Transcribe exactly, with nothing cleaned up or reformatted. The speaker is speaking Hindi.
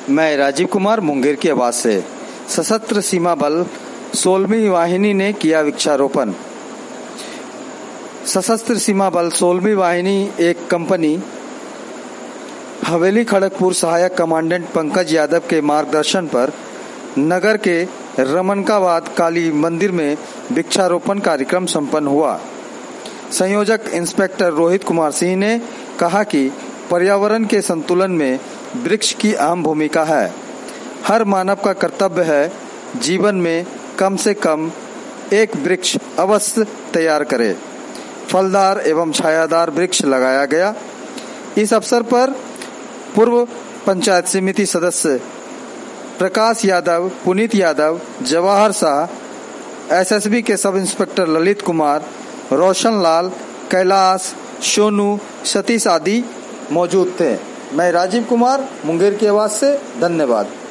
मैं राजीव कुमार मुंगेर की आवाज से। सशस्त्र सीमा बल सोलहवीं वाहिनी ने किया वृक्षारोपण। सशस्त्र सीमा बल सोलहवीं वाहिनी एक कंपनी हवेली खड़गपुर सहायक कमांडेंट पंकज यादव के मार्गदर्शन पर नगर के रमनकाबाद काली मंदिर में वृक्षारोपण कार्यक्रम संपन्न हुआ। संयोजक इंस्पेक्टर रोहित कुमार सिंह ने कहा कि पर्यावरण के संतुलन में वृक्ष की अहम भूमिका है। हर मानव का कर्तव्य है जीवन में कम से कम एक वृक्ष अवश्य तैयार करे। फलदार एवं छायादार वृक्ष लगाया गया। इस अवसर पर पूर्व पंचायत समिति सदस्य प्रकाश यादव, पुनीत यादव, जवाहर शाह, एसएसबी के सब इंस्पेक्टर ललित कुमार, रोशन लाल, कैलाश, सोनू, सतीश आदि मौजूद थे। मैं राजीव कुमार मुंगेर की आवाज से। धन्यवाद।